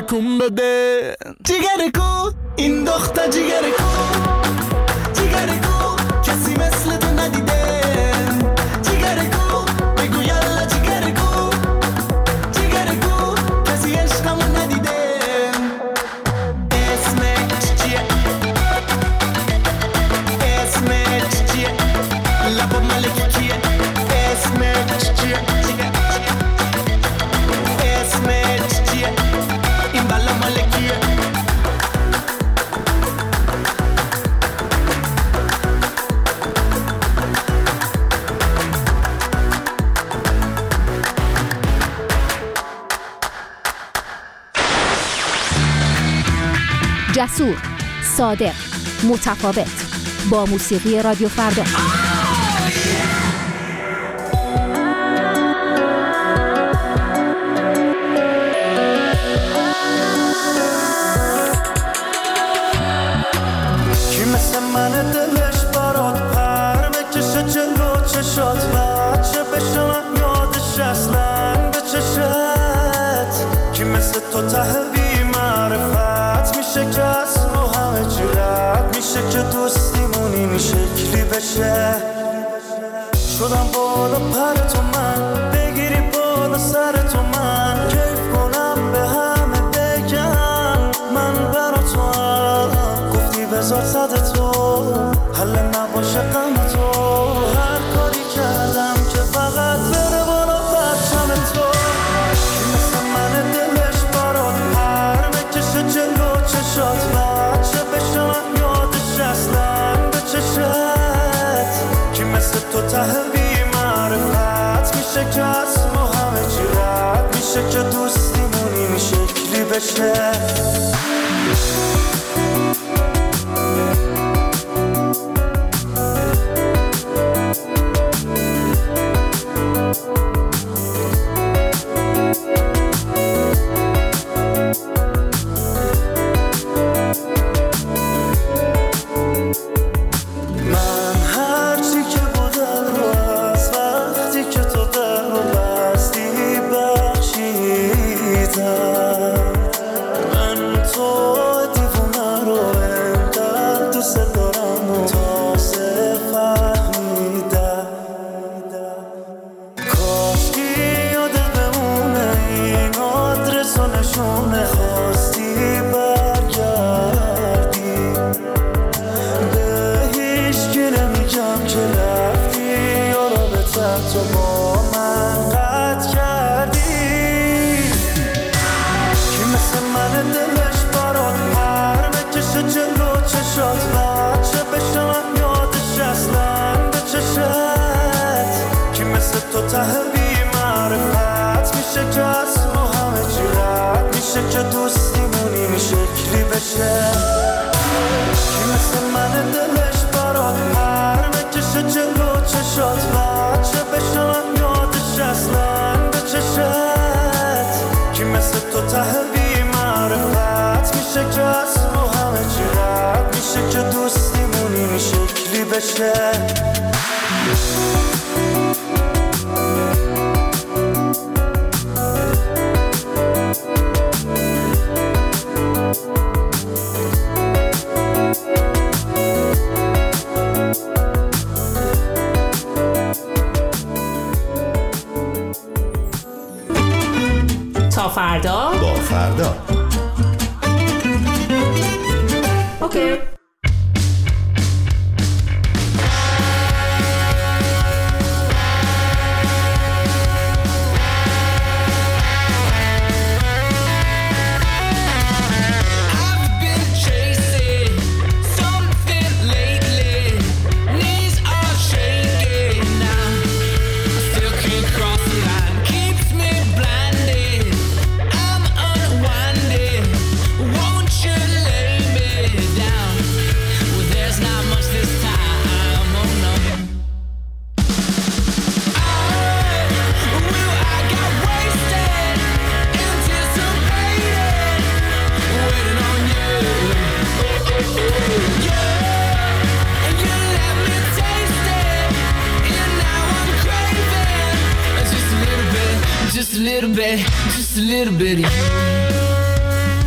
تکون بده. جیگر کو این دختر جیگر کو، جیگر کو کسی مثل تو ندیده. جیگر کو بگو یالا جیگر کو، جیگر کو کسی عشقمو ندیده. اسمت چیه؟ اسمت چیه؟ لبا ملکی کیه؟ اسمت چیه؟ اسمت چیه؟ این بالا ملکیه. جسور، صادق، متفاوت، با موسیقی رادیو فردا. کی مثل من دلش برات پر بکشه جلو چشات و چه بشم یادش اصلا به چشت. کی مثل تو ته بی معرفت میشه که از رو همه چی رد میشه که دوستیمون این شکلی بشه. شدم بالا پر تو من بگیری بالا سر تو من کیف کنم به همه بگم من برا تو هم گفتی بذار صد تو حل نباشه غم تو. هر کاری کردم که فقط بره بالا پرچم تو. کی مثل من دلش برات پر بکشه جلو چشات و چه بشم یادش اصلا به چشت. کی مثل تو ته بی معرفت میشه که از ما همه چی رد میشه که دوستیمون این شکلی بشه. تا فردا با فردا. اوکی. Just a little bit of you.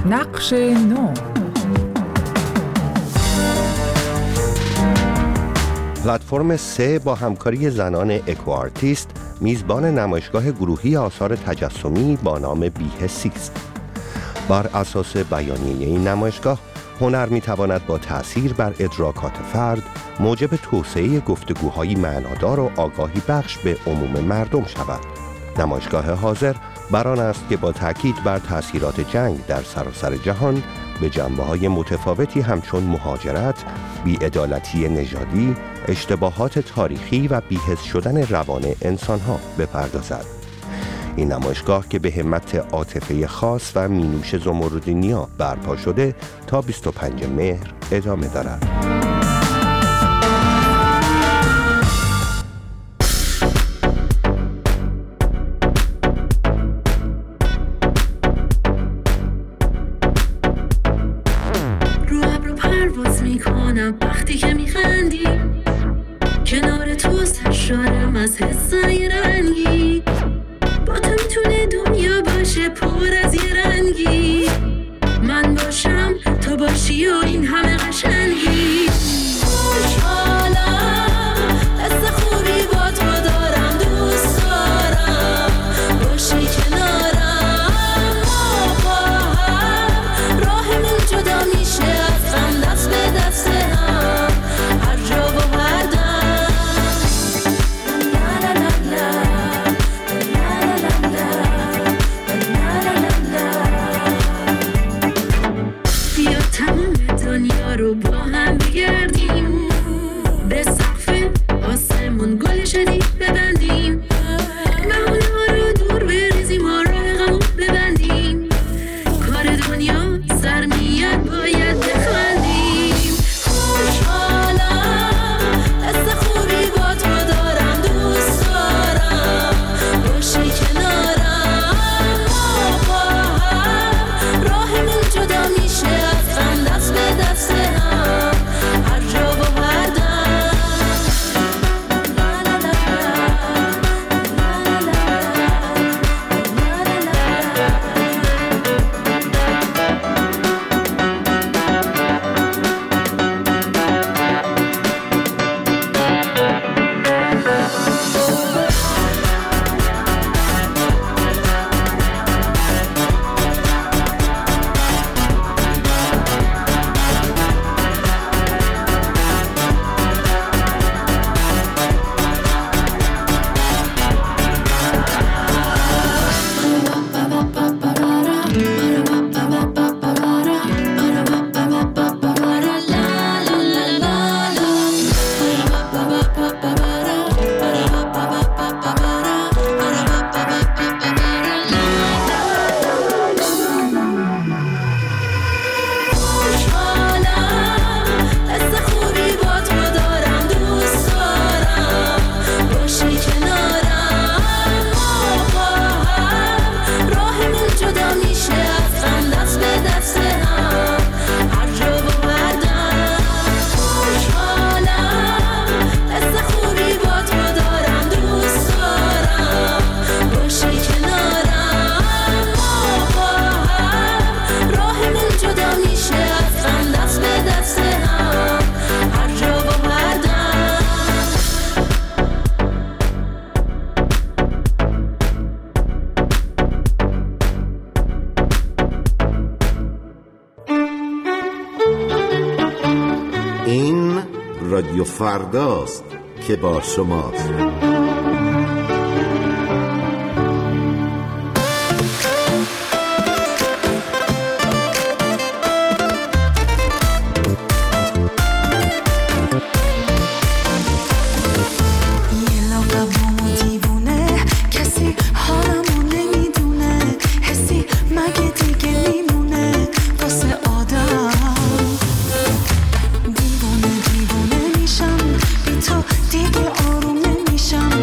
نقش نو. پلتفرم 3 با همکاری زنان اکوآرتیست میزبان نمایشگاه گروهی آثار تجسمی با نام بی‌حسی است. بر اساس بیانیه این نمایشگاه، هنر میتواند با تأثیر بر ادراکات فرد موجب توسعه گفتگوهای معنادار و آگاهی بخش به عموم مردم شود. نمایشگاه حاضر بر آن است که با تأکید بر تأثیرات جنگ در سراسر جهان به جنبه‌های متفاوتی همچون مهاجرت، بی‌عدالتی نژادی، اشتباهات تاریخی و بی‌حس شدن روان انسان‌ها بپردازد. این نمایشگاه که به همت عاطفه خاص و مینوش زمردینیا برپا شده تا 25 مهر ادامه دارد. رو ابرو پرواز میکنم وقتی که میخندی، کنار تو سرشارم از حسای رنگی، با تو میتونه دنیا باشه پر از یه رنگی، من باشم تو باشی و این همه قشنگی. خوشحالم حس خوبی با تو دارم، دوست دارم باشی کنارم، ما با هم راهمون جدا میشه از غم، دست به دست هم هر جا و هر دم. بیا تمام دنیا رو با هم بگردیم، به سقف آسمون گل شدید ببندیم، بهونه ها رو دور بریزیم و راه غمون ببندیم، کار دنیا سر میاد باید بخندیم. خوشحالم حس خوبی با تو دارم، دوست دارم باشی کنارم، ما با هم راهمون جدا میشه از غم، دست به دست هم هر جا و هر دم. این رادیو فرداست که با شماست. دیگه آروم نمیشم،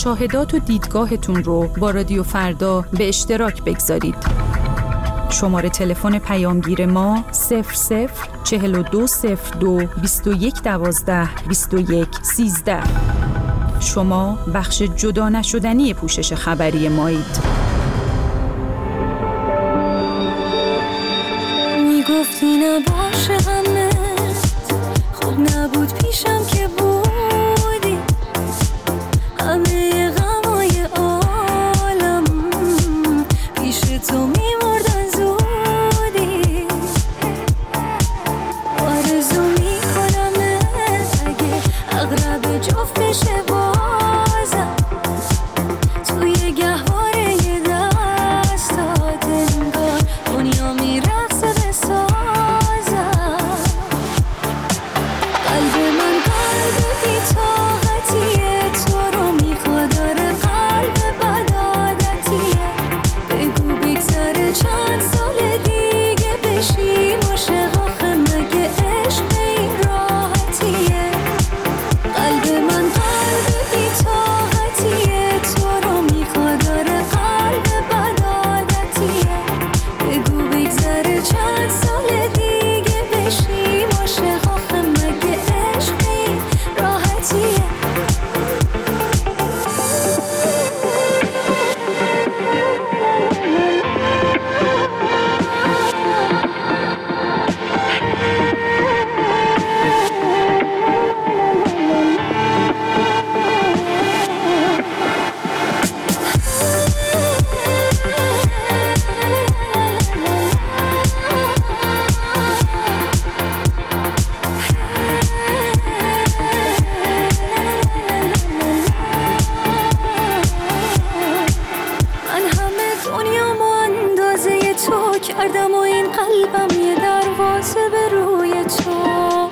مشاهدات و دیدگاهتون رو با رادیو فردا به اشتراک بگذارید. شماره تلفن پیامگیر ما 004202 2112 2113. شما بخش جدا نشدنی پوشش خبری مایید. میگفتی نباشه همه خوب نبود پیشم که بودی، همه غمای عالم پیش تو میمردن زودی. آرزو میکنم اگه اغرب جفت بشه بازم توی گهواره دستات انگار دنیا میرقصه بسازم. قلب من قلب بی‌طاقتیه، تو رو میخواد، داره قلب بدعادتیه. بگو بگذره چند سال دیگه بشی عاشق، آخه مگه عشق این راحتیه. قلب من قلب بی‌طاقتیه، تو رو میخواد، داره قلب بدعادتیه. بگو بگذره چند سال دیگه بشی عاشق، آخه مگه عشق این راحتیه. من همه دنیامو اندازه تو کردم و این قلبم یه دروازه به روی تو.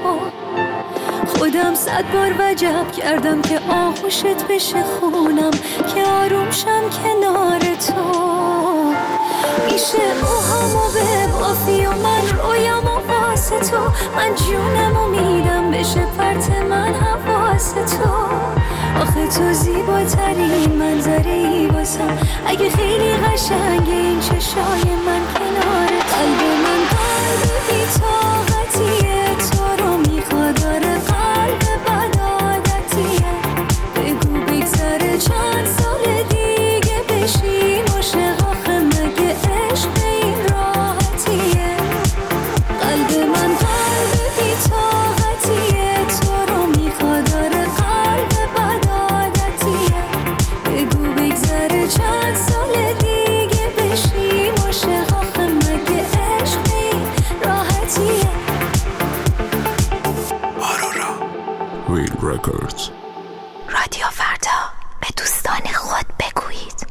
خودم 100 بار وجب کردم که آغوشت بشه خونم، که آروم شم کنار تو. میشه روحامو ببافی و من رویامو واسه تو، من جونمو میدم بشه پرت من حواس تو. آخه تو زیباترین منظری واسم، اگه خیلی قشنگه این چشای من کنار قلب من قلب بی‌طاقتیه، تو رو میخواد، داره قلب بدعادتیه. بگو بگذره چند سال دیگه بشی عاشق، آخه مگه عشق این راحتیه. قلب من قلب بی‌طاقتیه، تو رو میخواد، داره قلب بدعادتیه. بگو بگذره چند سال دیگه بشی عاشق، آخه مگه عشق این راحتیه. Real Records. رادیو فردا، به دوستان خود بگویید.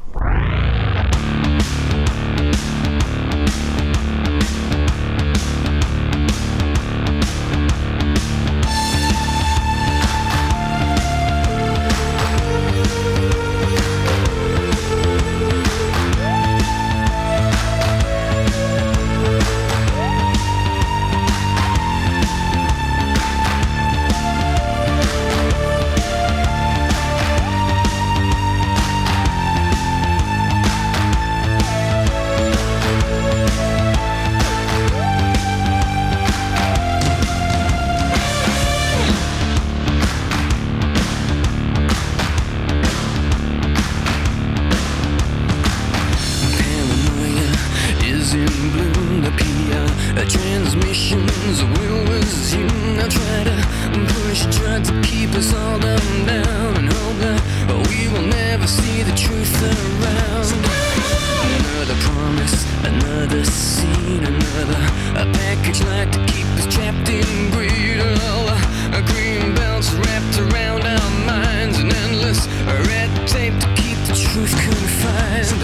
Transmissions will resume. I try to push, try to keep us all down and hope that we will never see the truth around. Another promise, another scene, another package like to keep us trapped in greed. All green belts wrapped around our minds, and endless red tape to keep the truth confined.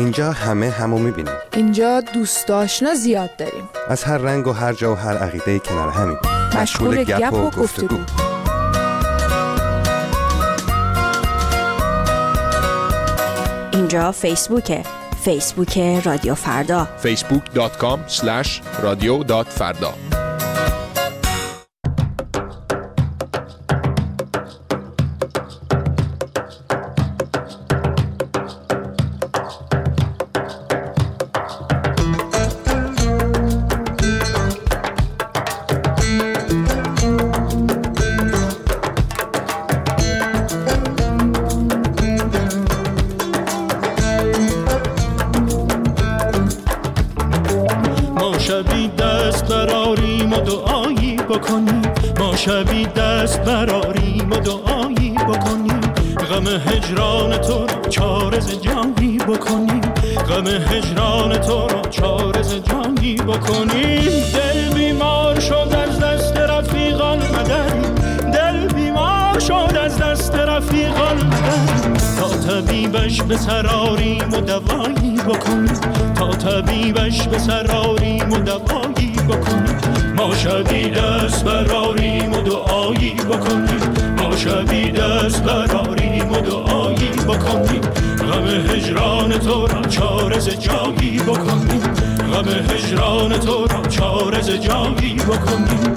اینجا همه همو میبینیم. اینجا دوست آشنا زیاد داریم. از هر رنگ و هر جا و هر عقیده کنار همیم. مشغول گپ و گفتگو. اینجا فیسبوکه. فیسبوک رادیو فردا. facebook.com/radio.farda. شبی دست براریم و دعایی بکنیم، غم هجران تو را چارز جانی بکنیم، غم هجران تو را چارز جانی بکنیم. دل بیمار شد از دست رفیقان مدد، دل بیمار شد از دست رفیقان مدد، تا طبیبش به سراریم و دوایی بکنیم، تا طبیبش به سراریم و دوایی بکنیم. ما شبی دست براریم و دعایی بکنیم، ما شبی دست براریم و دعایی بکنیم، غم هجران تو را چارز جایی بکنیم، غم هجران تو را چارز جایی بکنیم.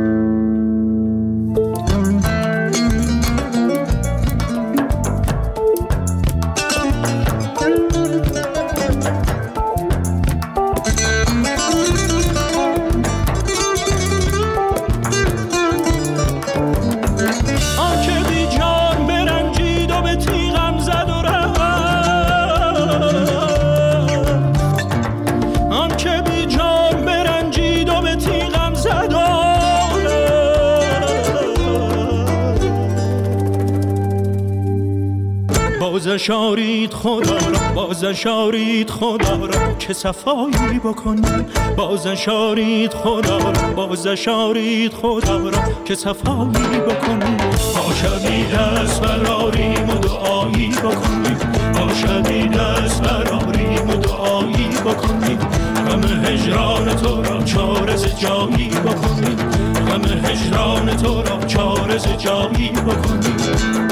بازشارید خدا را، بازشارید خدا را که صفایی بکنیم، بازشارید خدا را، بازشارید خدا را که صفایی بکنیم. ما شبی دست براریم و دعایی بکنیم، ما شبی دست براریم و دعایی بکنیم، غم هجران تو را چارز جایی بکنیم، غم هجران تو را چارز جایی بکنیم.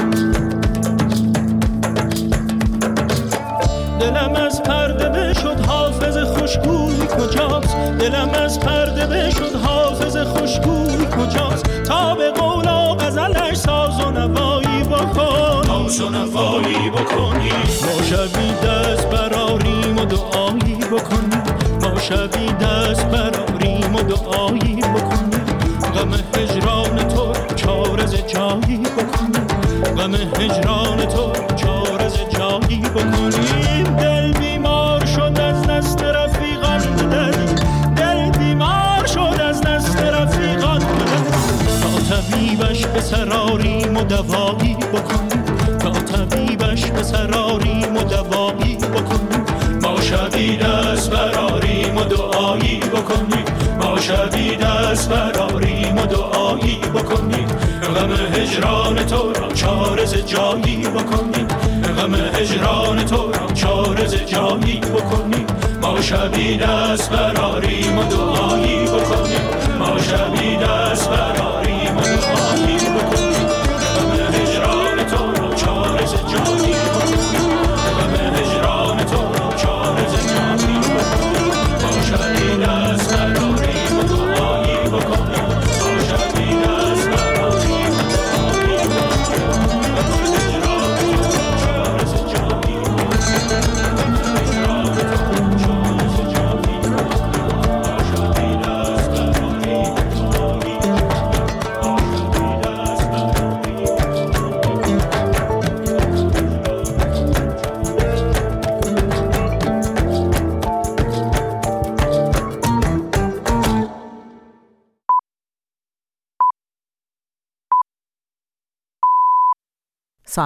دلم از پرده بشد حافظ خوشگوی کجاست، دلم از پرده بشد حافظ خوشگوی کجاست، تا به قول و غزلش ساز و نوایی بکن، ساز و نوایی بکنی. ما شبی دست براریم و دعایی بکنیم، ما شبی دست براریم و دعایی بکنیم، غم هجران تو چارز جایی بکنیم، غم هجران تو چارز جایی بکنیم. دل بیمار شد از دست رفیقان مدد، دل بیمار شد از دست رفیقان مدد، تا طبیبش به سراریم و دوایی بکنیم، تا طبیبش به سراریم و دوایی بکنیم. ما شبی دست براریم و دعایی بکنیم، ما شبی دست براریم و دعایی بکنیم، غم هجران تو را چارز جایی بکنیم، غم هجران تو را چارز جایی بکنیم. ما شبی دست براریم و دعایی بکنیم، ما شبی دست براریم